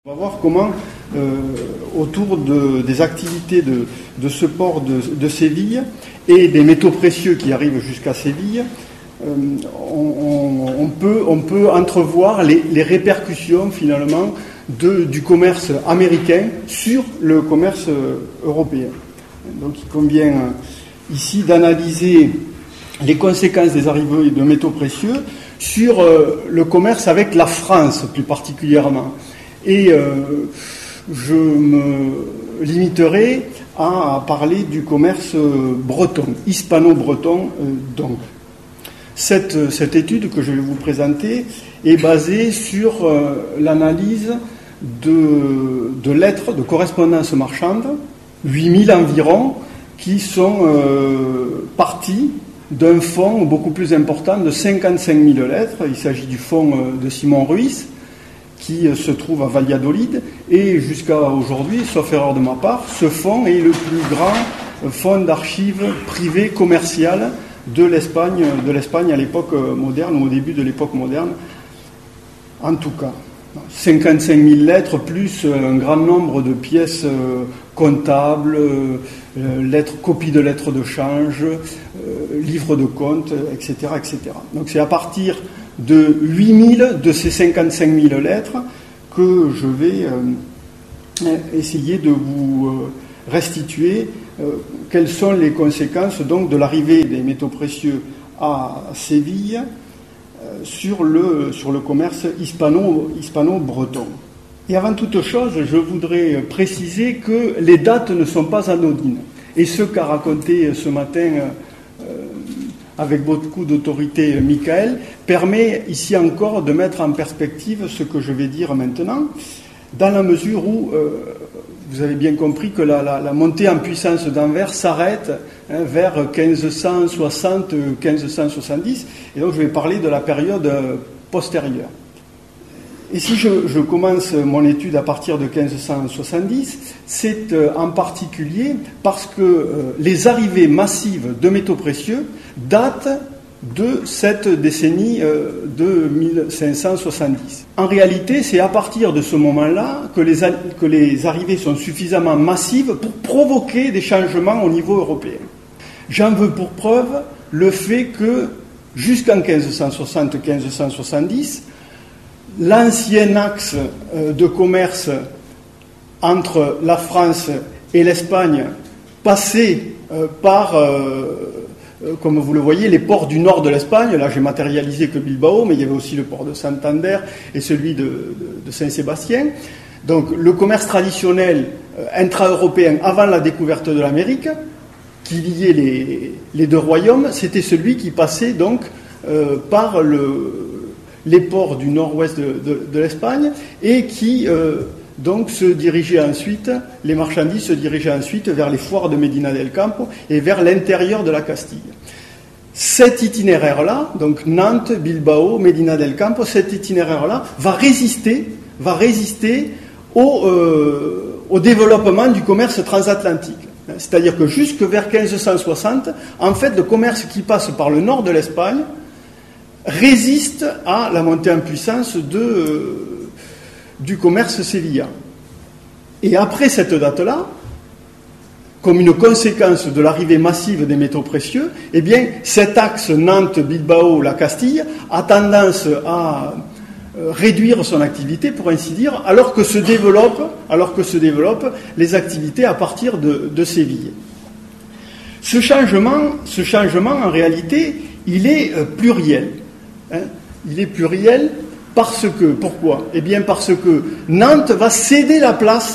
On va voir comment, autour des activités de ce port de Séville et des métaux précieux qui arrivent jusqu'à Séville, on peut entrevoir les répercussions finalement du commerce américain sur le commerce européen. Donc il convient ici d'analyser les conséquences des arrivées de métaux précieux sur le commerce avec la France plus particulièrement. Et je me limiterai à parler du commerce breton, hispano-breton donc. Cette étude que je vais vous présenter est basée sur l'analyse de lettres de correspondance marchande, 8000 environ, qui sont parties d'un fonds beaucoup plus important de 55 000 lettres. Il s'agit du fonds de Simon Ruiz, qui se trouve à Valladolid, et jusqu'à aujourd'hui, sauf erreur de ma part, ce fonds est le plus grand fonds d'archives privées commerciales de l'Espagne à l'époque moderne, ou au début de l'époque moderne, en tout cas. 55 000 lettres, plus un grand nombre de pièces comptables, copies de lettres de change, livres de comptes, etc., etc. Donc c'est à partir de 8000 de ces 55 000 lettres que je vais essayer de vous restituer quelles sont les conséquences donc de l'arrivée des métaux précieux à Séville sur le commerce hispano-breton. Et avant toute chose, je voudrais préciser que les dates ne sont pas anodines. Et ce qu'a raconté ce matin avec beaucoup d'autorité Michael, permet ici encore de mettre en perspective ce que je vais dire maintenant, dans la mesure où vous avez bien compris que la montée en puissance d'Anvers s'arrête vers 1560-1570, et donc je vais parler de la période postérieure. Et si je commence mon étude à partir de 1570, c'est en particulier parce que les arrivées massives de métaux précieux datent de cette décennie de 1570. En réalité, c'est à partir de ce moment-là que les arrivées sont suffisamment massives pour provoquer des changements au niveau européen. J'en veux pour preuve le fait que jusqu'en 1560-1570, l'ancien axe de commerce entre la France et l'Espagne passait par, comme vous le voyez, les ports du nord de l'Espagne. Là, j'ai matérialisé que Bilbao, mais il y avait aussi le port de Santander et celui de Saint-Sébastien. Donc, le commerce traditionnel intra-européen avant la découverte de l'Amérique, qui liait les deux royaumes, c'était celui qui passait donc par les ports du nord-ouest de l'Espagne et qui donc se dirigeaient ensuite, les marchandises se dirigeaient ensuite vers les foires de Medina del Campo et vers l'intérieur de la Castille. Cet itinéraire-là, donc Nantes, Bilbao, Medina del Campo, cet itinéraire-là va résister au développement du commerce transatlantique. C'est-à-dire que jusque vers 1560, en fait, le commerce qui passe par le nord de l'Espagne résiste à la montée en puissance du commerce sévillan. Et après cette date-là, comme une conséquence de l'arrivée massive des métaux précieux, eh bien, cet axe Nantes-Bilbao-la Castille a tendance à réduire son activité, pour ainsi dire, alors que se développent les activités à partir de Séville. Ce changement, en réalité, il est pluriel. Il est pluriel parce que, pourquoi ? Eh bien parce que Nantes va céder la place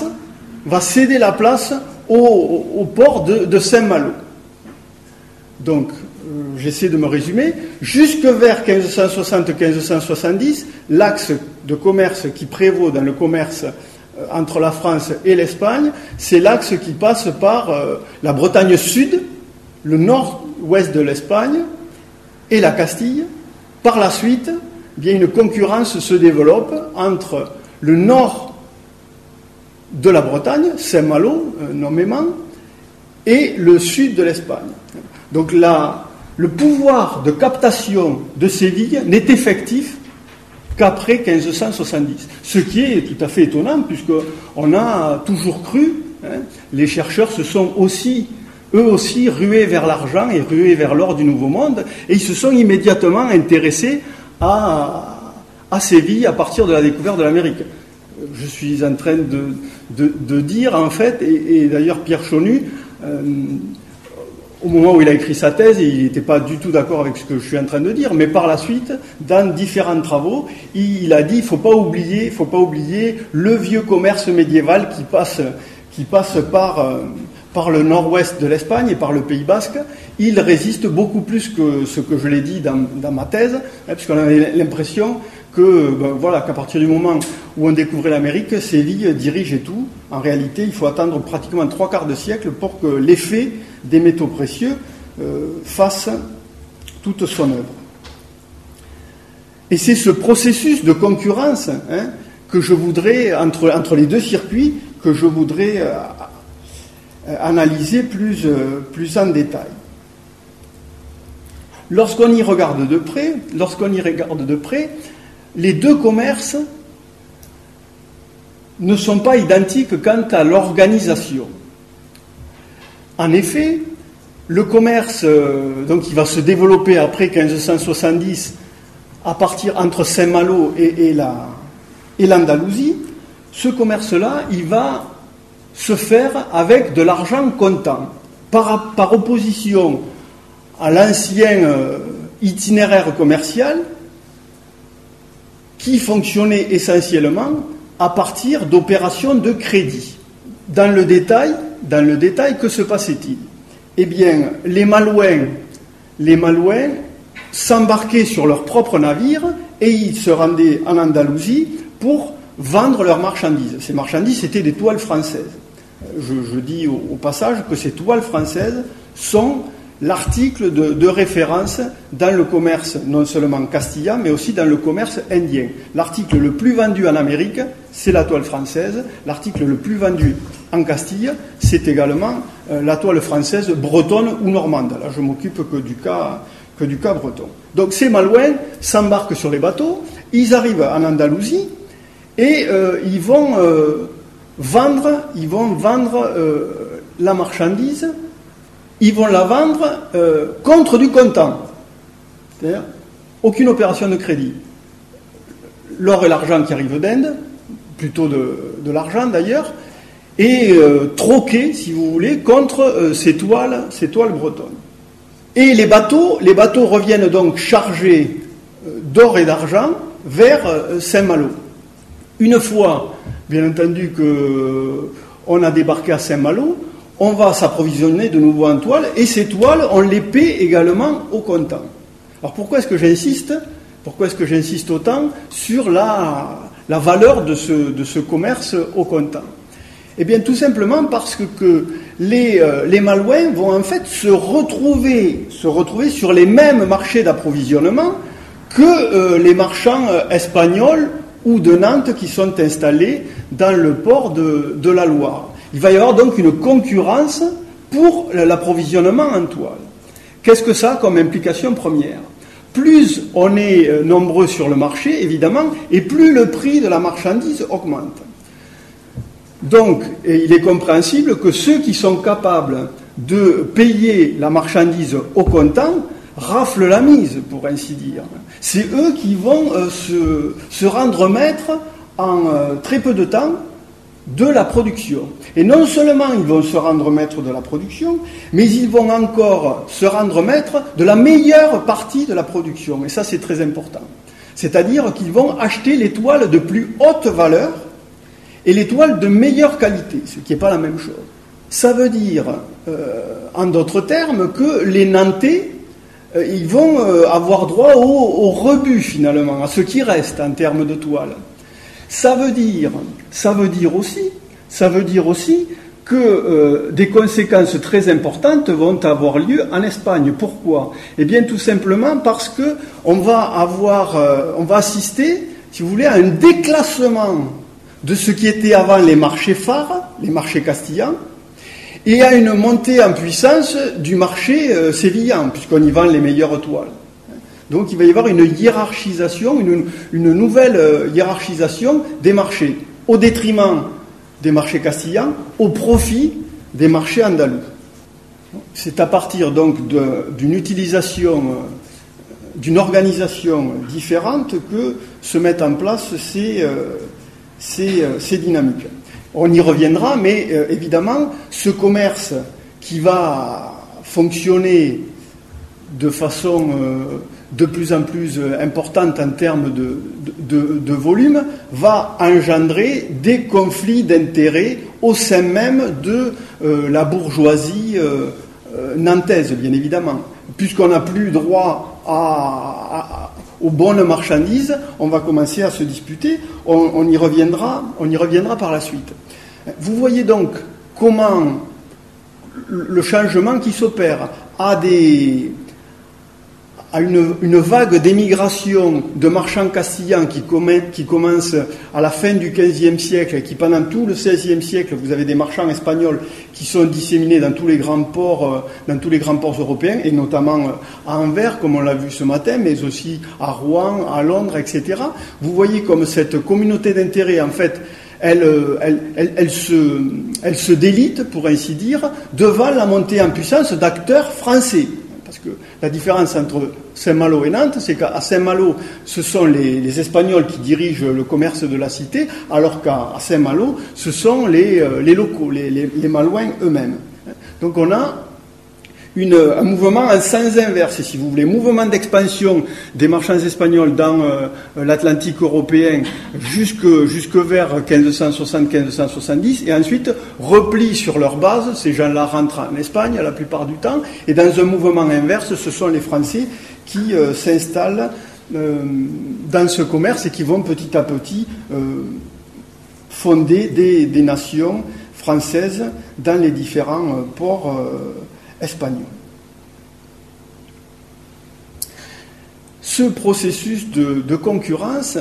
au port de Saint-Malo. Donc, j'essaie de me résumer, jusque vers 1560-1570, l'axe de commerce qui prévaut dans le commerce entre la France et l'Espagne, c'est l'axe qui passe par la Bretagne sud, le nord-ouest de l'Espagne et la Castille. Par la suite, bien une concurrence se développe entre le nord de la Bretagne, Saint-Malo nommément, et le sud de l'Espagne. Donc là, le pouvoir de captation de Séville n'est effectif qu'après 1570. Ce qui est tout à fait étonnant, puisqu'on a toujours cru, les chercheurs se sont eux aussi rués vers l'argent et rués vers l'or du Nouveau Monde, et ils se sont immédiatement intéressés à Séville à partir de la découverte de l'Amérique. Je suis en train de dire, en fait, et d'ailleurs Pierre Chonu, au moment où il a écrit sa thèse, il n'était pas du tout d'accord avec ce que je suis en train de dire, mais par la suite, dans différents travaux, il a dit il ne faut pas oublier le vieux commerce médiéval qui passe par le nord-ouest de l'Espagne et par le Pays Basque. Il résiste beaucoup plus que ce que je l'ai dit dans ma thèse, puisqu'on avait l'impression qu'à partir du moment où on découvrait l'Amérique, Séville dirigeait tout. En réalité, il faut attendre pratiquement 3/4 de siècle pour que l'effet des métaux précieux fasse toute son œuvre. Et c'est ce processus de concurrence que je voudrais, entre les deux circuits, que je voudrais analyser plus en détail. Lorsqu'on y regarde de près, les deux commerces ne sont pas identiques quant à l'organisation. En effet, le commerce qui va se développer après 1570 à partir entre Saint-Malo et l'Andalousie, ce commerce-là, il va se faire avec de l'argent comptant, par opposition à l'ancien itinéraire commercial qui fonctionnait essentiellement à partir d'opérations de crédit. Dans le détail, que se passait-il ? Eh bien, les Malouins s'embarquaient sur leurs propres navires et ils se rendaient en Andalousie pour vendre leurs marchandises. Ces marchandises, c'était des toiles françaises. Je dis au passage que ces toiles françaises sont l'article de référence dans le commerce non seulement castillan, mais aussi dans le commerce indien. L'article le plus vendu en Amérique, c'est la toile française. L'article le plus vendu en Castille, c'est également la toile française bretonne ou normande. Là, je m'occupe que du cas breton. Donc ces Malouins s'embarquent sur les bateaux, ils arrivent en Andalousie et ils vont vendre la marchandise. Ils vont la vendre contre du comptant. C'est-à-dire, aucune opération de crédit. L'or et l'argent qui arrivent d'Inde, plutôt de l'argent d'ailleurs, et troqués, si vous voulez, contre ces toiles bretonnes. Et les bateaux reviennent donc chargés d'or et d'argent vers Saint-Malo. Une fois, bien entendu, qu'on a débarqué à Saint-Malo, on va s'approvisionner de nouveau en toiles, et ces toiles, on les paie également au comptant. Alors pourquoi est-ce que j'insiste autant sur la valeur de ce commerce au comptant ? Eh bien tout simplement parce que les Malouins vont en fait se retrouver sur les mêmes marchés d'approvisionnement que les marchands espagnols ou de Nantes qui sont installés dans le port de la Loire. Il va y avoir donc une concurrence pour l'approvisionnement en toile. Qu'est-ce que ça a comme implication première ? Plus on est nombreux sur le marché, évidemment, et plus le prix de la marchandise augmente. Donc, il est compréhensible que ceux qui sont capables de payer la marchandise au comptant raflent la mise, pour ainsi dire. C'est eux qui vont se rendre maîtres en très peu de temps de la production. Et non seulement ils vont se rendre maîtres de la production, mais ils vont encore se rendre maîtres de la meilleure partie de la production. Et ça, c'est très important. C'est-à-dire qu'ils vont acheter les toiles de plus haute valeur et les toiles de meilleure qualité, ce qui n'est pas la même chose. Ça veut dire, en d'autres termes, que les Nantais, ils vont avoir droit au rebut, finalement, à ce qui reste en termes de toiles. Ça veut dire aussi que des conséquences très importantes vont avoir lieu en Espagne. Pourquoi ? Eh bien, tout simplement parce que on va assister, si vous voulez, à un déclassement de ce qui était avant les marchés phares, les marchés castillans, et à une montée en puissance du marché sévillan, puisqu'on y vend les meilleures toiles. Donc il va y avoir une hiérarchisation, une nouvelle hiérarchisation des marchés, au détriment des marchés castillans, au profit des marchés andalous. C'est à partir donc d'une utilisation, d'une organisation différente que se mettent en place ces dynamiques. On y reviendra, mais évidemment, ce commerce qui va fonctionner de façon de plus en plus importante en termes de volume, va engendrer des conflits d'intérêts au sein même de la bourgeoisie nantaise, bien évidemment. Puisqu'on n'a plus droit aux bonnes marchandises, on va commencer à se disputer, on y reviendra par la suite. Vous voyez donc comment le changement qui s'opère a une vague d'émigration de marchands castillans qui commence à la fin du XVe siècle et qui pendant tout le XVIe siècle, vous avez des marchands espagnols qui sont disséminés dans tous les grands ports européens, et notamment à Anvers, comme on l'a vu ce matin, mais aussi à Rouen, à Londres, etc. Vous voyez comme cette communauté d'intérêts, en fait, elle se délite, pour ainsi dire, devant la montée en puissance d'acteurs français. Parce que la différence entre Saint-Malo et Nantes, c'est qu'à Saint-Malo, ce sont les Espagnols qui dirigent le commerce de la cité, alors qu'à Saint-Malo, ce sont les locaux, les Malouins eux-mêmes. Donc on a un mouvement en sens inverse, si vous voulez, mouvement d'expansion des marchands espagnols dans l'Atlantique européen jusque vers 1560-1570, et ensuite repli sur leur base. Ces gens-là rentrent en Espagne la plupart du temps, et dans un mouvement inverse, ce sont les Français qui s'installent dans ce commerce et qui vont petit à petit fonder des nations françaises dans les différents ports espagnol. Ce processus de concurrence,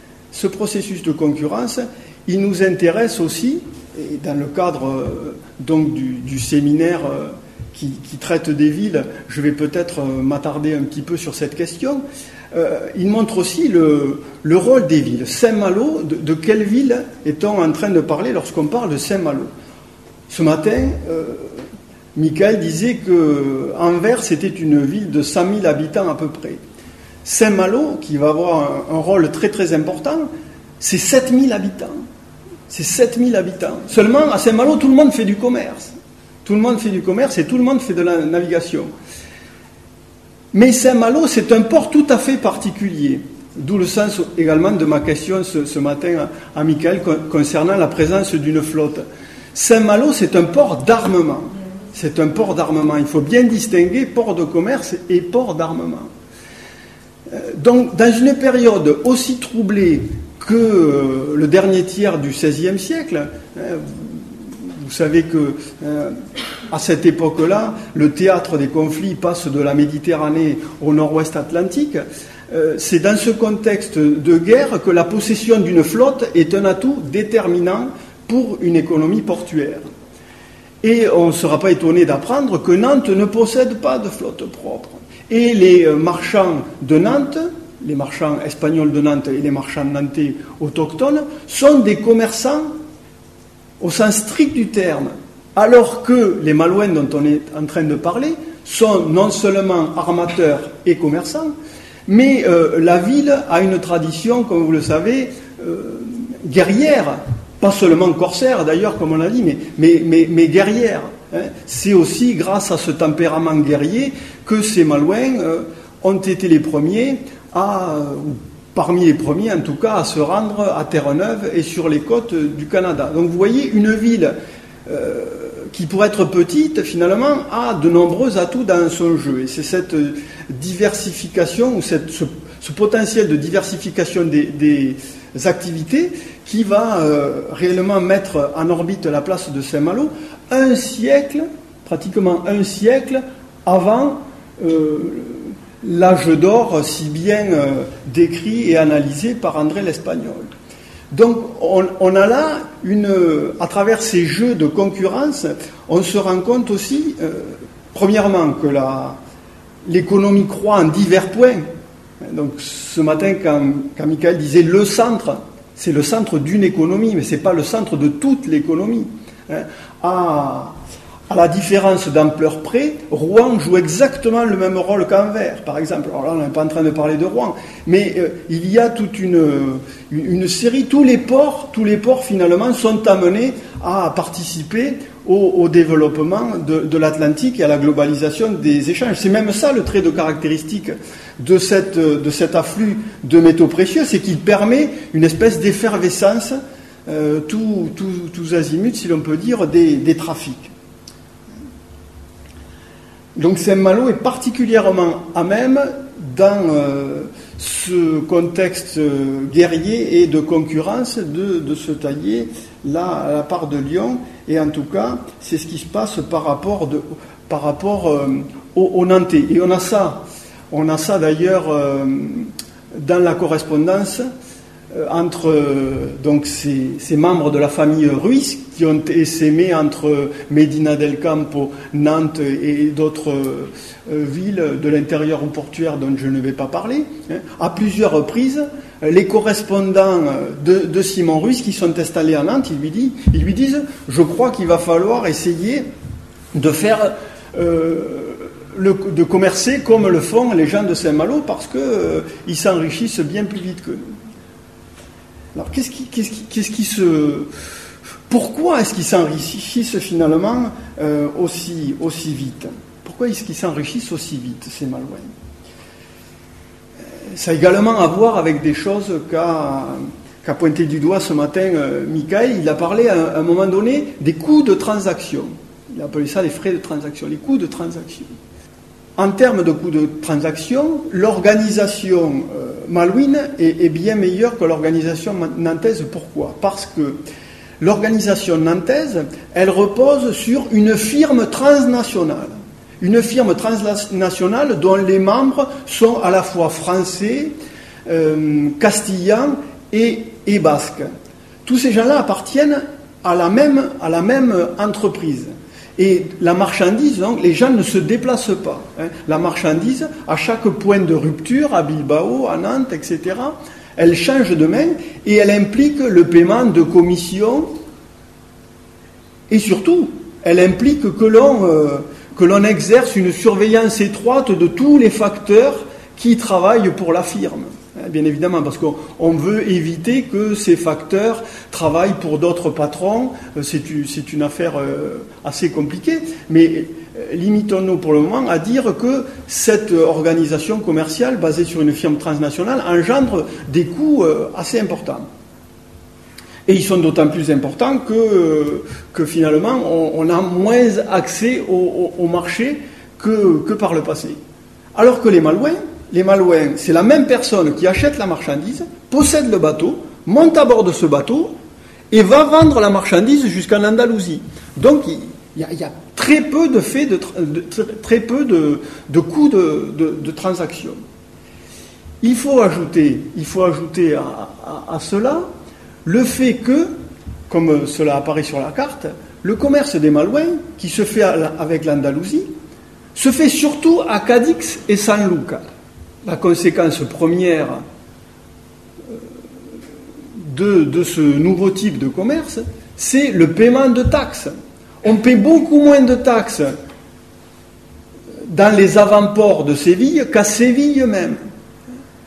il nous intéresse aussi, et dans le cadre donc du séminaire qui traite des villes, je vais peut-être m'attarder un petit peu sur cette question. Il montre aussi le rôle des villes. Saint-Malo, de quelle ville est-on en train de parler lorsqu'on parle de Saint-Malo ? Ce matin, Michael disait que Anvers était une ville de 100 000 habitants à peu près. Saint-Malo, qui va avoir un rôle très très important, c'est 7 000 habitants. C'est 7 000 habitants. Seulement, à Saint-Malo, tout le monde fait du commerce. Tout le monde fait du commerce et tout le monde fait de la navigation. Mais Saint-Malo, c'est un port tout à fait particulier. D'où le sens également de ma question ce matin à Michael concernant la présence d'une flotte. Saint-Malo, c'est un port d'armement. C'est un port d'armement. Il faut bien distinguer port de commerce et port d'armement. Donc, dans une période aussi troublée que le dernier tiers du XVIe siècle, vous savez que à cette époque-là, le théâtre des conflits passe de la Méditerranée au nord-ouest atlantique. C'est dans ce contexte de guerre que la possession d'une flotte est un atout déterminant pour une économie portuaire. Et on ne sera pas étonné d'apprendre que Nantes ne possède pas de flotte propre. Et les marchands de Nantes, les marchands espagnols de Nantes et les marchands nantais autochtones, sont des commerçants au sens strict du terme, alors que les Malouins dont on est en train de parler sont non seulement armateurs et commerçants, mais la ville a une tradition, comme vous le savez, guerrière. Pas seulement corsaire d'ailleurs, comme on l'a dit, mais guerrière. C'est aussi grâce à ce tempérament guerrier que ces Malouins ont été les premiers parmi les premiers en tout cas, à se rendre à Terre-Neuve et sur les côtes du Canada. Donc vous voyez, une ville qui pourrait être petite, finalement, a de nombreux atouts dans son jeu. Et c'est cette diversification, ou ce potentiel de diversification des activités qui va réellement mettre en orbite la place de Saint-Malo pratiquement un siècle avant l'âge d'or si bien décrit et analysé par André l'Espagnol. Donc on a là, à travers ces jeux de concurrence, on se rend compte aussi, premièrement, que l'économie croît en divers points. Donc ce matin, quand Michael disait le centre, c'est le centre d'une économie, mais ce n'est pas le centre de toute l'économie. À la différence d'ampleur près, Rouen joue exactement le même rôle qu'Anvers, par exemple. Alors là, on n'est pas en train de parler de Rouen, mais il y a toute une série, tous les ports finalement sont amenés à participer au développement de l'Atlantique et à la globalisation des échanges. C'est même ça le trait de caractéristique de cet afflux de métaux précieux, c'est qu'il permet une espèce d'effervescence tous azimuts, si l'on peut dire, des trafics. Donc Saint-Malo est particulièrement à même, dans ce contexte guerrier et de concurrence, de se tailler là à la part de Lyon. Et en tout cas, c'est ce qui se passe par rapport aux Nantais. Et on a ça d'ailleurs dans la correspondance entre donc ces membres de la famille Ruiz qui ont essaimé entre Medina del Campo, Nantes et d'autres villes de l'intérieur portuaire dont je ne vais pas parler. À plusieurs reprises, les correspondants de Simon Ruiz qui sont installés à Nantes, ils lui disent « Je crois qu'il va falloir essayer de faire... de commercer comme le font les gens de Saint-Malo parce qu'ils s'enrichissent bien plus vite que nous. » Alors, pourquoi est-ce qu'ils s'enrichissent finalement aussi vite ? Pourquoi est-ce qu'ils s'enrichissent aussi vite, ces Malouins ? Ça a également à voir avec des choses qu'a pointé du doigt ce matin Michael. Il a parlé à un moment donné des coûts de transaction. Il a appelé ça les frais de transaction, les coûts de transaction. En termes de coûts de transaction, l'organisation malouine est bien meilleure que l'organisation nantaise. Pourquoi ? Parce que l'organisation nantaise, elle repose sur une firme transnationale. Une firme transnationale dont les membres sont à la fois français, castillans et basques. Tous ces gens-là appartiennent à la même entreprise. Et la marchandise, donc, les gens ne se déplacent pas. La marchandise, à chaque point de rupture, à Bilbao, à Nantes, etc., elle change de main et elle implique le paiement de commissions et surtout, elle implique que l'on exerce une surveillance étroite de tous les facteurs qui travaillent pour la firme. Bien évidemment, parce qu'on veut éviter que ces facteurs travaillent pour d'autres patrons. C'est une affaire assez compliquée, mais limitons-nous pour le moment à dire que cette organisation commerciale basée sur une firme transnationale engendre des coûts assez importants. Et ils sont d'autant plus importants que finalement on a moins accès au marché que par le passé. Alors que les Malouins, c'est la même personne qui achète la marchandise, possède le bateau, monte à bord de ce bateau et va vendre la marchandise jusqu'en Andalousie. Donc il y a très peu très peu de coûts de transaction. Il faut ajouter à cela le fait que, comme cela apparaît sur la carte, le commerce des Malouins, qui se fait avec l'Andalousie, se fait surtout à Cadix et Sanlúcar. La conséquence première de ce nouveau type de commerce, c'est le paiement de taxes. On paie beaucoup moins de taxes dans les avant-ports de Séville qu'à Séville même. Pourquoi ?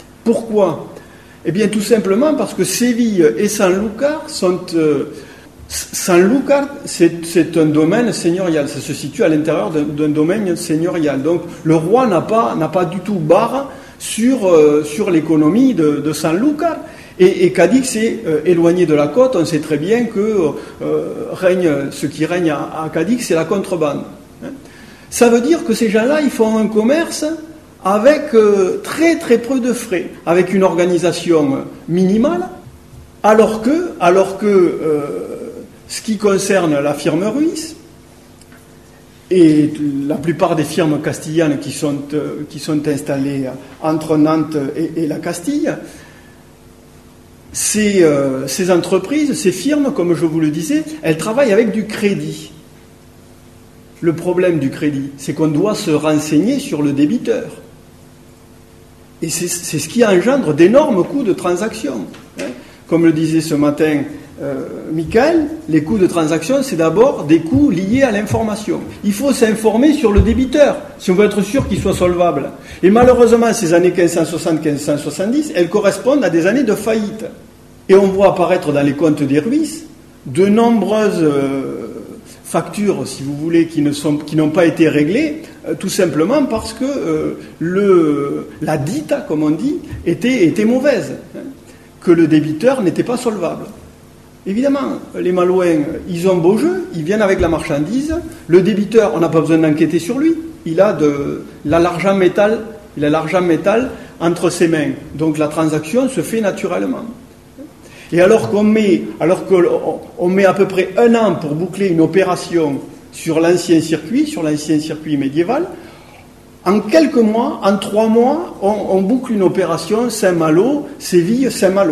Eh bien, tout simplement parce que Séville et Sanlúcar sont... Sanlúcar, c'est un domaine seigneurial. Ça se situe à l'intérieur d'un domaine seigneurial. Donc, le roi n'a pas du tout barre sur l'économie de Sanlúcar. Et Cadix est éloigné de la côte. On sait très bien que ce qui règne à Cadix, c'est la contrebande. Ça veut dire que ces gens-là, ils font un commerce avec très très peu de frais, avec une organisation minimale, alors que ce qui concerne la firme Ruiz et la plupart des firmes castillanes qui sont installées entre Nantes et la Castille, ces entreprises, ces firmes, comme je vous le disais, elles travaillent avec du crédit. Le problème du crédit, c'est qu'on doit se renseigner sur le débiteur. Et c'est ce qui engendre d'énormes coûts de transaction. Comme le disait ce matin Michael, les coûts de transaction, c'est d'abord des coûts liés à l'information. Il faut s'informer sur le débiteur, si on veut être sûr qu'il soit solvable. Et malheureusement, ces années 1560-1570, elles correspondent à des années de faillite. Et on voit apparaître dans les comptes des Ruisses de nombreuses factures, si vous voulez, qui n'ont pas été réglées, tout simplement parce que la dite, comme on dit, était mauvaise, que le débiteur n'était pas solvable. Évidemment, les Malouins, ils ont beau jeu, ils viennent avec la marchandise, le débiteur, on n'a pas besoin d'enquêter sur lui, il a l'argent métal entre ses mains, donc la transaction se fait naturellement. Et alors qu'on met à peu près 1 an pour boucler une opération sur l'ancien circuit médiéval, en quelques mois, en 3 mois, on boucle une opération Saint-Malo, Séville-Saint-Malo.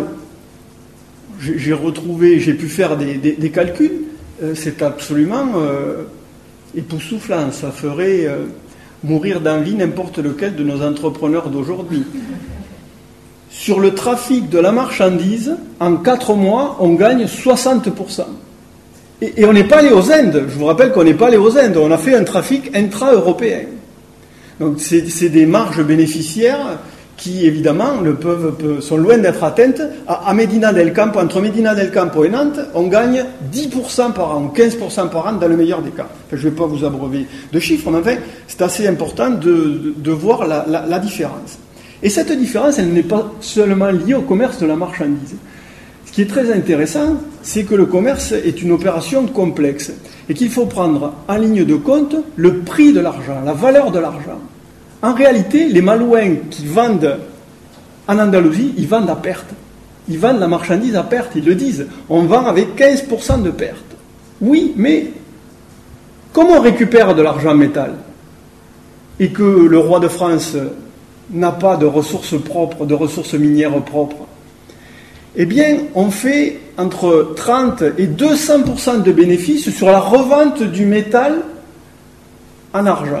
J'ai pu faire des calculs, c'est absolument époustouflant, ça ferait mourir d'envie n'importe lequel de nos entrepreneurs d'aujourd'hui. Sur le trafic de la marchandise, en 4 mois, on gagne 60%. Et on n'est pas allé aux Indes. Je vous rappelle qu'on n'est pas allé aux Indes. On a fait un trafic intra-européen. Donc c'est des marges bénéficiaires qui, évidemment, sont loin d'être atteintes. À Medina del Campo, entre Medina del Campo et Nantes, on gagne 10% par an, 15% par an dans le meilleur des cas. Enfin, je ne vais pas vous abreuver de chiffres, mais enfin, c'est assez important de voir la différence. Et cette différence, elle n'est pas seulement liée au commerce de la marchandise. Ce qui est très intéressant, c'est que le commerce est une opération complexe et qu'il faut prendre en ligne de compte le prix de l'argent, la valeur de l'argent. En réalité, les Malouins qui vendent en Andalousie, ils vendent à perte. Ils vendent la marchandise à perte, ils le disent. On vend avec 15% de perte. Oui, mais comment on récupère de l'argent métal et que le roi de France n'a pas de ressources propres, de ressources minières propres? Eh bien, on fait entre 30 et 200% de bénéfices sur la revente du métal en argent.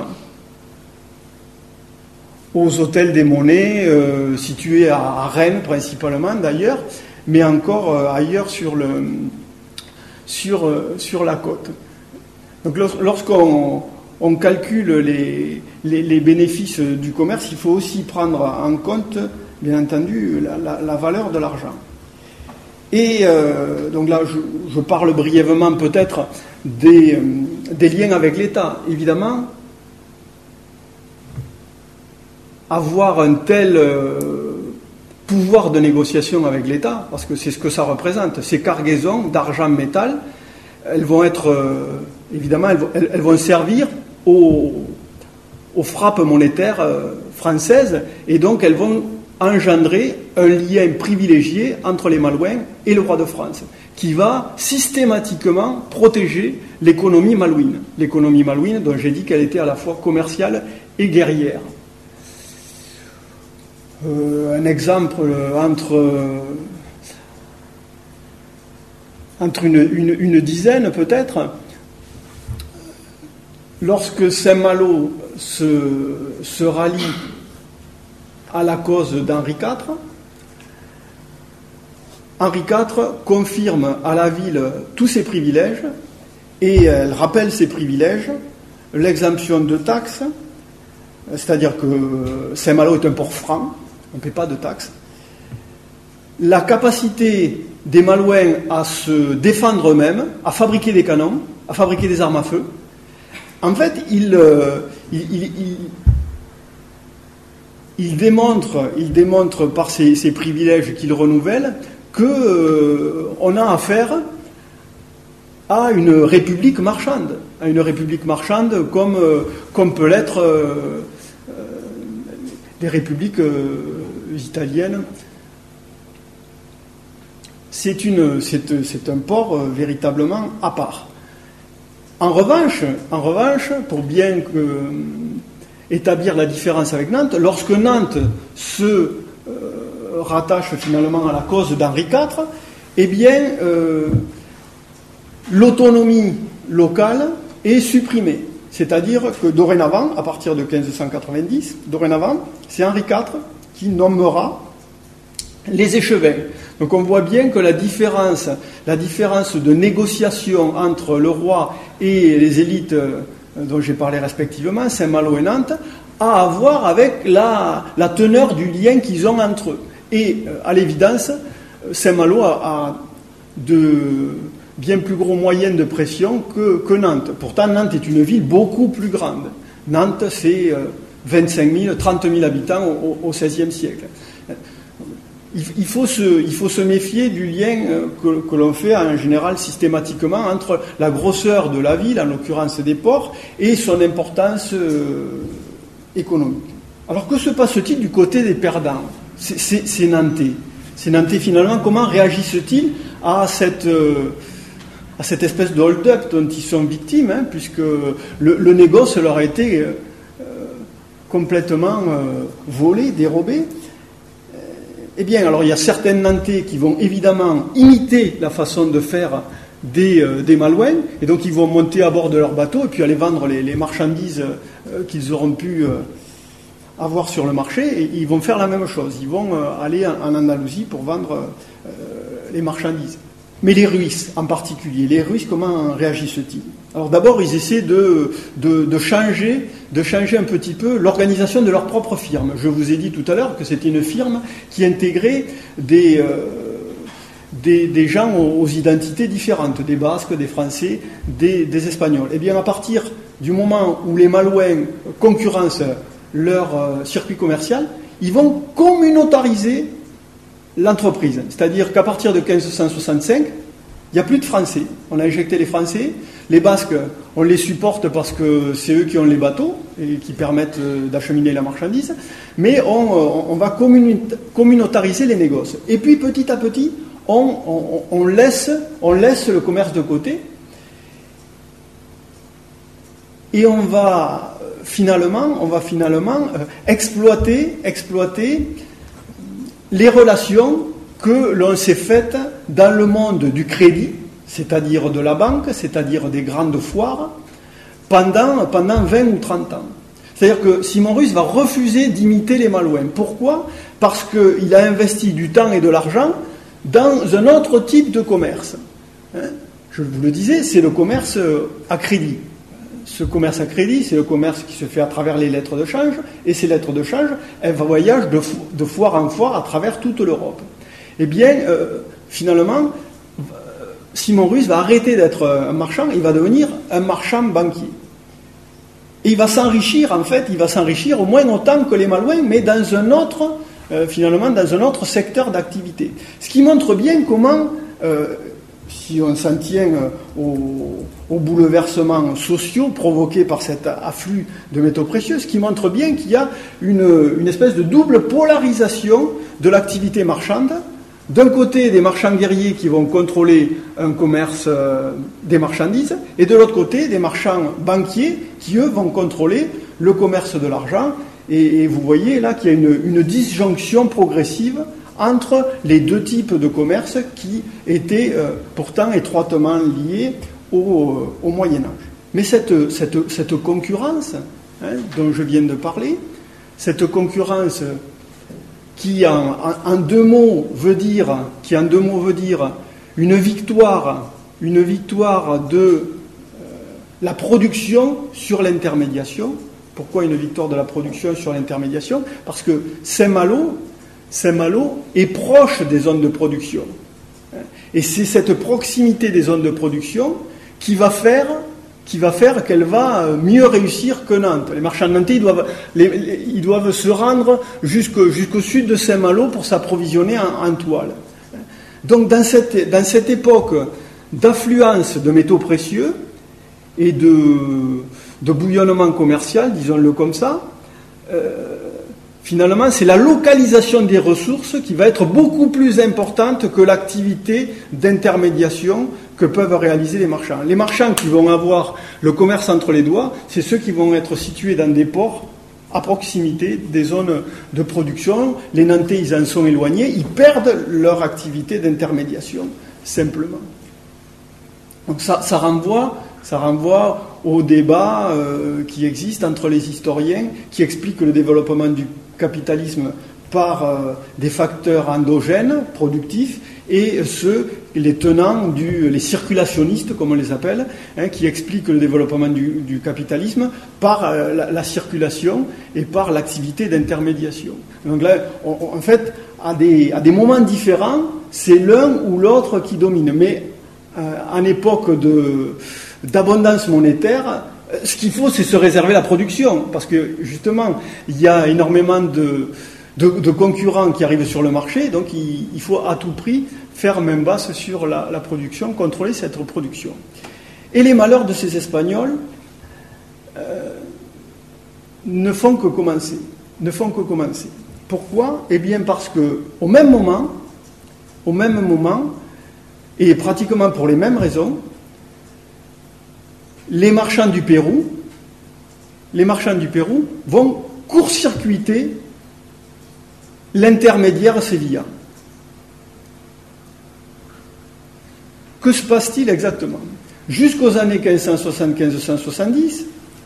Aux hôtels des monnaies, situés à Rennes principalement d'ailleurs, mais encore ailleurs sur la côte. Donc lorsqu'on calcule les bénéfices du commerce, il faut aussi prendre en compte, bien entendu, la valeur de l'argent. Et donc là, je parle brièvement peut-être des liens avec l'État. Évidemment, avoir un tel pouvoir de négociation avec l'État, parce que c'est ce que ça représente, ces cargaisons d'argent métal, elles vont être, évidemment, elles vont servir aux frappes monétaires françaises, et donc elles vont engendrer un lien privilégié entre les Malouins et le roi de France, qui va systématiquement protéger l'économie malouine. L'économie malouine dont j'ai dit qu'elle était à la fois commerciale et guerrière. Un exemple entre une dizaine peut-être, lorsque Saint-Malo se rallie à la cause d'Henri IV, Henri IV confirme à la ville tous ses privilèges et elle rappelle ses privilèges, l'exemption de taxes, c'est-à-dire que Saint-Malo est un port franc, on ne paie pas de taxes, la capacité des Malouins à se défendre eux-mêmes, à fabriquer des canons, à fabriquer des armes à feu. En fait, il démontre par ces privilèges qu'il renouvelle qu'on a affaire à une république marchande, comme peut l'être les républiques italiennes. C'est un port véritablement à part. En revanche, pour bien établir la différence avec Nantes, lorsque Nantes se rattache finalement à la cause d'Henri IV, eh bien, l'autonomie locale est supprimée. C'est-à-dire que dorénavant, à partir de 1590, c'est Henri IV qui nommera les échevins. Donc on voit bien que la différence de négociation entre le roi et les élites dont j'ai parlé respectivement, Saint-Malo et Nantes, a à voir avec la teneur du lien qu'ils ont entre eux. Et à l'évidence, Saint-Malo a de bien plus gros moyens de pression que Nantes. Pourtant, Nantes est une ville beaucoup plus grande. Nantes, c'est 25 000, 30 000 habitants au XVIe siècle. Il faut se méfier du lien que l'on fait en général systématiquement entre la grosseur de la ville, en l'occurrence des ports, et son importance économique. Alors que se passe-t-il du côté des perdants ? C'est Nantais. C'est Nantais finalement. Comment réagissent-ils à cette espèce de hold-up dont ils sont victimes, puisque le négoce leur a été complètement volé, dérobé. Eh bien, alors il y a certains Nantais qui vont évidemment imiter la façon de faire des Malouins, et donc ils vont monter à bord de leur bateau et puis aller vendre les marchandises qu'ils auront pu avoir sur le marché, et ils vont faire la même chose. Ils vont aller en Andalousie pour vendre les marchandises. Mais les Ruisses, en particulier, les Ruisses, comment réagissent-ils ? Alors d'abord, ils essaient de changer un petit peu l'organisation de leur propre firme. Je vous ai dit tout à l'heure que c'était une firme qui intégrait des gens aux identités différentes, des Basques, des Français, des Espagnols. Eh bien, à partir du moment où les Malouins concurrencent leur circuit commercial, ils vont communautariser l'entreprise. C'est-à-dire qu'à partir de 1565, il n'y a plus de Français. On a injecté les Français. Les Basques, on les supporte parce que c'est eux qui ont les bateaux et qui permettent d'acheminer la marchandise. Mais on va communautariser les négoces. Et puis petit à petit, on laisse le commerce de côté. Et on va finalement exploiter les relations que l'on s'est faites dans le monde du crédit, c'est-à-dire de la banque, c'est-à-dire des grandes foires, pendant 20 ou 30 ans. C'est-à-dire que Simon Russe va refuser d'imiter les Malouins. Pourquoi ? Parce qu'il a investi du temps et de l'argent dans un autre type de commerce. Je vous le disais, c'est le commerce à crédit. Ce commerce à crédit, c'est le commerce qui se fait à travers les lettres de change, et ces lettres de change, elles voyagent de foire en foire à travers toute l'Europe. Eh bien, finalement, Simon Russe va arrêter d'être un marchand, il va devenir un marchand banquier. Et il va s'enrichir au moins autant que les Malouins, mais dans un autre secteur d'activité. Ce qui montre bien comment, si on s'en tient aux bouleversements sociaux provoqués par cet afflux de métaux précieux, ce qui montre bien qu'il y a une espèce de double polarisation de l'activité marchande. D'un côté, des marchands guerriers qui vont contrôler un commerce des marchandises, et de l'autre côté, des marchands banquiers qui, eux, vont contrôler le commerce de l'argent. Et vous voyez là qu'il y a une disjonction progressive entre les deux types de commerce qui étaient pourtant étroitement liés au Moyen-Âge. Mais cette concurrence dont je viens de parler, cette concurrence qui en deux mots veut dire une victoire de la production sur l'intermédiation. Pourquoi une victoire de la production sur l'intermédiation ? Parce que Saint-Malo est proche des zones de production. Et c'est cette proximité des zones de production qui va faire qu'elle va mieux réussir que Nantes. Les marchands nantais, ils doivent se rendre jusqu'au sud de Saint-Malo pour s'approvisionner en toile. Donc dans cette époque d'affluence de métaux précieux et de bouillonnement commercial, disons-le comme ça, finalement, c'est la localisation des ressources qui va être beaucoup plus importante que l'activité d'intermédiation que peuvent réaliser les marchands. Les marchands qui vont avoir le commerce entre les doigts, c'est ceux qui vont être situés dans des ports à proximité des zones de production. Les Nantais, ils en sont éloignés, ils perdent leur activité d'intermédiation, simplement. Donc ça renvoie au débat qui existe entre les historiens qui expliquent le développement du capitalisme par des facteurs endogènes, productifs, et les tenants, les circulationnistes, comme on les appelle, qui expliquent le développement du capitalisme par la circulation et par l'activité d'intermédiation. Donc là, en fait, à des moments différents, c'est l'un ou l'autre qui domine. Mais en époque d'abondance monétaire, ce qu'il faut, c'est se réserver la production, parce que justement, il y a énormément de concurrents qui arrivent sur le marché, donc il faut à tout prix faire main basse sur la production, contrôler cette production. Et les malheurs de ces Espagnols ne font que commencer. Pourquoi ? Eh bien parce que au même moment, et pratiquement pour les mêmes raisons, les marchands du Pérou vont court-circuiter l'intermédiaire sévillan. Que se passe-t-il exactement ? Jusqu'aux années 1575-170,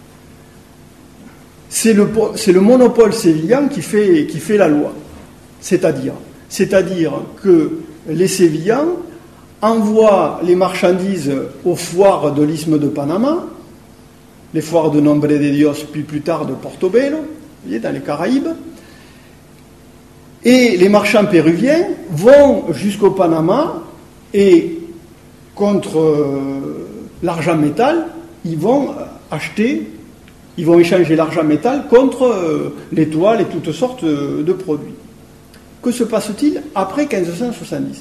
c'est le monopole sévillan qui fait la loi. C'est-à-dire que les Sévillans envoient les marchandises aux foires de l'isthme de Panama, les foires de Nombre de Dios, puis plus tard de Portobello, vous voyez, dans les Caraïbes, et les marchands péruviens vont jusqu'au Panama et contre l'argent métal, ils vont échanger l'argent métal contre l'étoile et toutes sortes de produits. Que se passe-t-il après 1570 ?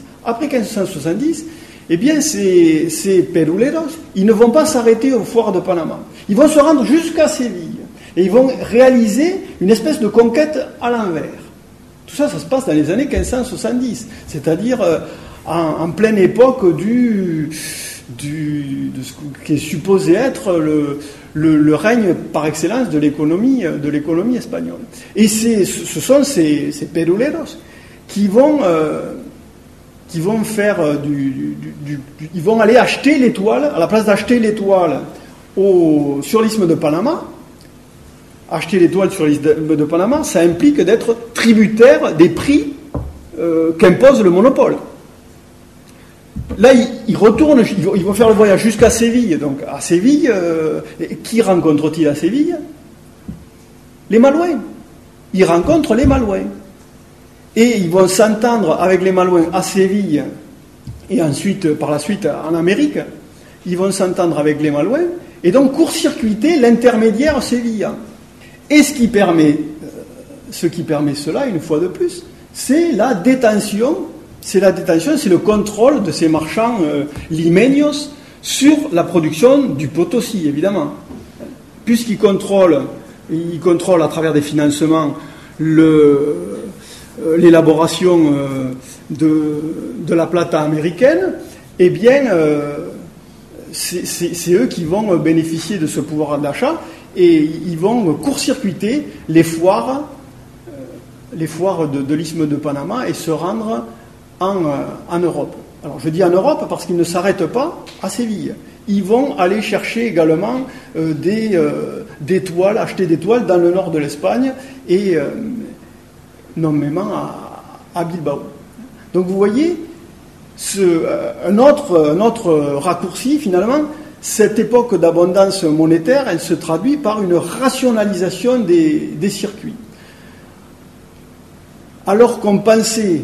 Après 1570, eh bien, ces peruleros, ils ne vont pas s'arrêter aux foires de Panama. Ils vont se rendre jusqu'à Séville et ils vont réaliser une espèce de conquête à l'envers. Tout ça, ça se passe dans les années 1570, c'est-à-dire en pleine époque de ce qui est supposé être le règne par excellence de l'économie espagnole. Et ce sont ces peruleros qui vont faire ils vont aller acheter l'étoile, à la place d'acheter l'étoile sur l'isthme de Panama. Acheter l'étoile sur l'isthme de Panama, ça implique d'être tributaire des prix qu'impose le monopole. Là, ils retournent, ils vont faire le voyage jusqu'à Séville. Donc, à Séville, qui rencontrent-ils à Séville ? Les Malouins. Ils rencontrent les Malouins. Et ils vont s'entendre avec les Malouins à Séville et ensuite, par la suite, en Amérique. Ils vont s'entendre avec les Malouins et donc court-circuiter l'intermédiaire sévillan. Et ce qui permet cela, une fois de plus, c'est la détention, c'est le contrôle de ces marchands limeños sur la production du Potosí, évidemment. Puisqu'ils contrôlent à travers des financements l'élaboration de la plata américaine, eh bien, c'est eux qui vont bénéficier de ce pouvoir d'achat et ils vont court-circuiter les foires de l'isthme de Panama et se rendre en Europe. Alors je dis en Europe parce qu'ils ne s'arrêtent pas à Séville. Ils vont aller chercher également des toiles, acheter des toiles dans le nord de l'Espagne et nommément à Bilbao. Donc vous voyez, un autre raccourci finalement, cette époque d'abondance monétaire, elle se traduit par une rationalisation des circuits. Alors qu'on pouvait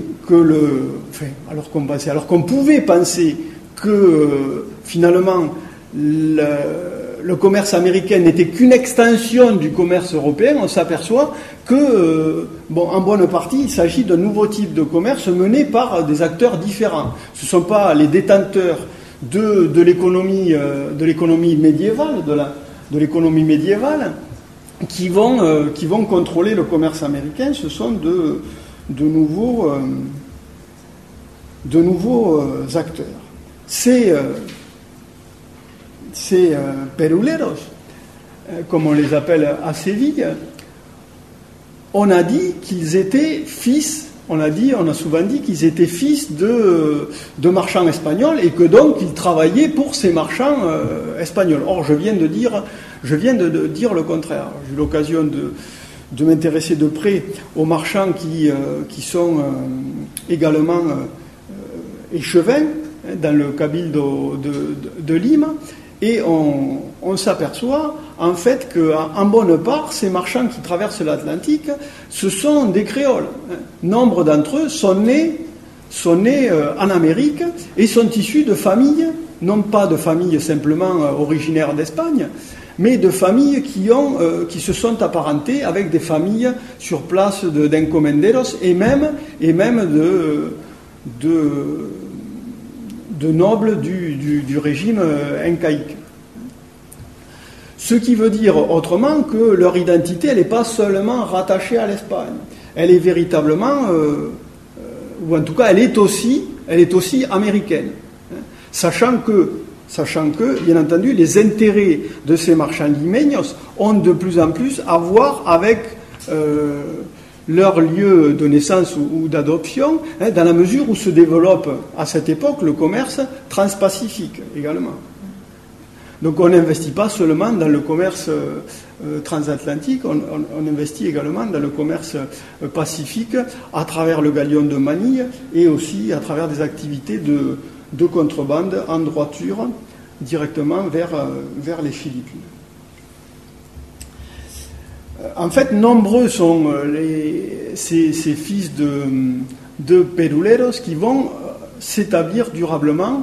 penser que finalement le commerce américain n'était qu'une extension du commerce européen, on s'aperçoit que, en bonne partie, il s'agit d'un nouveau type de commerce mené par des acteurs différents. Ce ne sont pas les détenteurs de l'économie médiévale, de l'économie médiévale, qui vont contrôler le commerce américain. Ce sont de nouveaux acteurs. Ces peruleros, comme on les appelle à Séville, on a dit qu'ils étaient fils, on a souvent dit qu'ils étaient fils de marchands espagnols et que donc ils travaillaient pour ces marchands espagnols. Or, je viens de dire le contraire. J'ai eu l'occasion de m'intéresser de près aux marchands qui sont également échevins dans le cabildo de Lima, et on s'aperçoit en fait qu'en bonne part, ces marchands qui traversent l'Atlantique, ce sont des créoles. Nombre d'entre eux sont nés en Amérique et sont issus de familles, non pas de familles simplement originaires d'Espagne, mais de familles qui se sont apparentées avec des familles sur place d'encomenderos et même de nobles du régime incaïque. Ce qui veut dire autrement que leur identité, elle n'est pas seulement rattachée à l'Espagne. Elle est véritablement, ou en tout cas, elle est aussi américaine. Sachant que, bien entendu, les intérêts de ces marchands limeños ont de plus en plus à voir avec leur lieu de naissance ou d'adoption, dans la mesure où se développe à cette époque le commerce transpacifique également. Donc on n'investit pas seulement dans le commerce transatlantique, on investit également dans le commerce pacifique à travers le galion de Manille et aussi à travers des activités de contrebande en droiture directement vers les Philippines. En fait, nombreux sont ces fils de peruleros qui vont s'établir durablement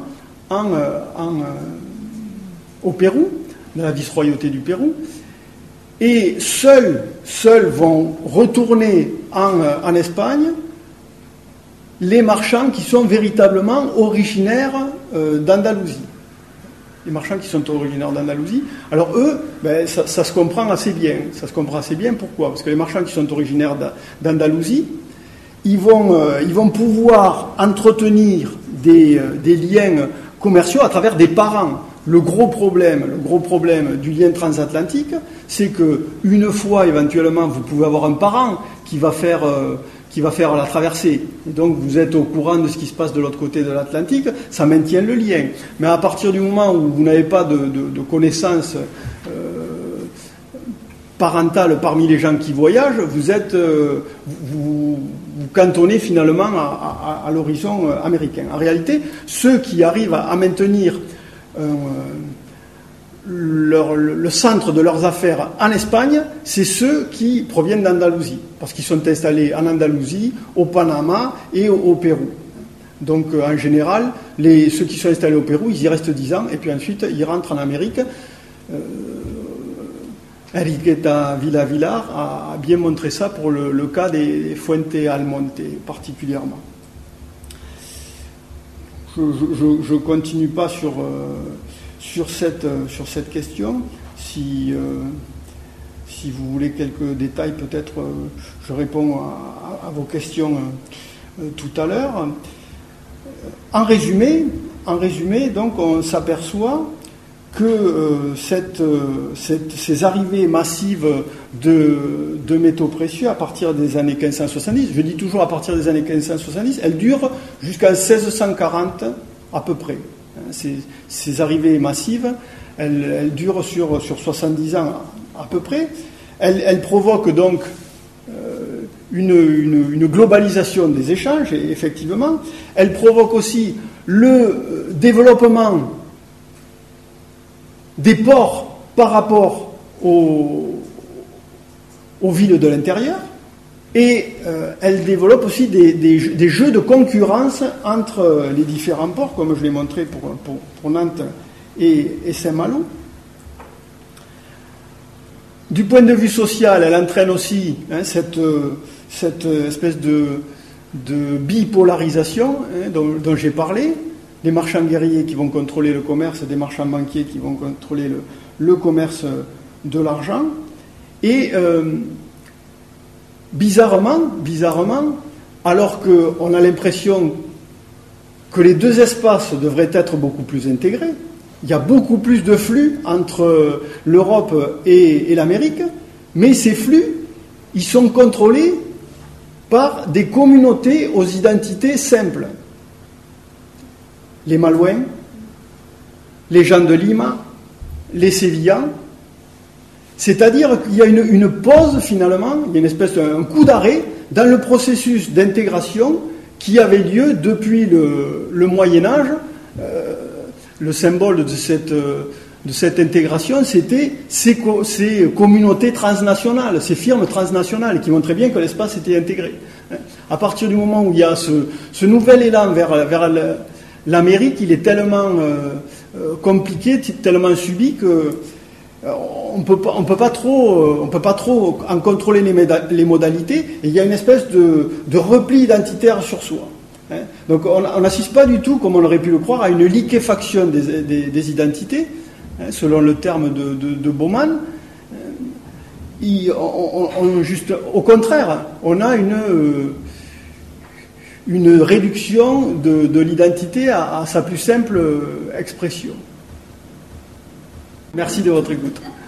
au Pérou, dans la vice-royauté du Pérou, et seuls vont retourner en Espagne les marchands qui sont véritablement originaires d'Andalousie. Les marchands qui sont originaires d'Andalousie. Alors eux, ça se comprend assez bien. Ça se comprend assez bien, pourquoi ? Parce que les marchands qui sont originaires d'Andalousie, ils vont pouvoir entretenir des liens commerciaux à travers des parents. Le gros problème du lien transatlantique, c'est que une fois éventuellement vous pouvez avoir un parent qui va faire la traversée. Et donc vous êtes au courant de ce qui se passe de l'autre côté de l'Atlantique, ça maintient le lien. Mais à partir du moment où vous n'avez pas de connaissances parentales parmi les gens qui voyagent, vous cantonnez finalement à l'horizon américain. En réalité, ceux qui arrivent à maintenir le centre de leurs affaires en Espagne, c'est ceux qui proviennent d'Andalousie, parce qu'ils sont installés en Andalousie, au Panama et au Pérou. Donc en général, ceux qui sont installés au Pérou, ils y restent 10 ans, et puis ensuite ils rentrent en Amérique. Enriqueta Villavilar a bien montré ça pour le cas des Fuente Almonte particulièrement. Je continue pas sur cette question. Si vous voulez quelques détails, peut-être je réponds à vos questions tout à l'heure. En résumé, donc, on s'aperçoit que ces arrivées massives de métaux précieux à partir des années 1570, je dis toujours à partir des années 1570, elles durent jusqu'à 1640 à peu près. Ces arrivées massives, elles durent sur 70 ans à peu près. Elles provoquent donc une globalisation des échanges, et effectivement. Elles provoquent aussi le développement des ports par rapport aux villes de l'intérieur, et elle développe aussi des jeux de concurrence entre les différents ports, comme je l'ai montré pour Nantes et Saint-Malo. Du point de vue social, elle entraîne aussi cette espèce de bipolarisation dont j'ai parlé. Des marchands guerriers qui vont contrôler le commerce, des marchands banquiers qui vont contrôler le commerce de l'argent. Et bizarrement, alors qu'on a l'impression que les deux espaces devraient être beaucoup plus intégrés, il y a beaucoup plus de flux entre l'Europe et l'Amérique, mais ces flux, ils sont contrôlés par des communautés aux identités simples. Les Malouins, les gens de Lima, les Sévillans, C'est-à-dire qu'il y a une pause finalement, il y a une espèce d'un coup d'arrêt dans le processus d'intégration qui avait lieu depuis le Moyen-Âge. Le symbole de cette intégration, c'était ces communautés transnationales, ces firmes transnationales qui montraient bien que l'espace était intégré. À partir du moment où il y a ce nouvel élan vers l'Amérique, il est tellement compliqué, tellement subi que on peut pas trop en contrôler les modalités, et il y a une espèce de repli identitaire sur soi. Donc on n'assiste pas du tout, comme on aurait pu le croire, à une liquéfaction des identités, selon le terme de Bauman. Juste, au contraire, on a une réduction de l'identité à sa plus simple expression. Merci de votre écoute.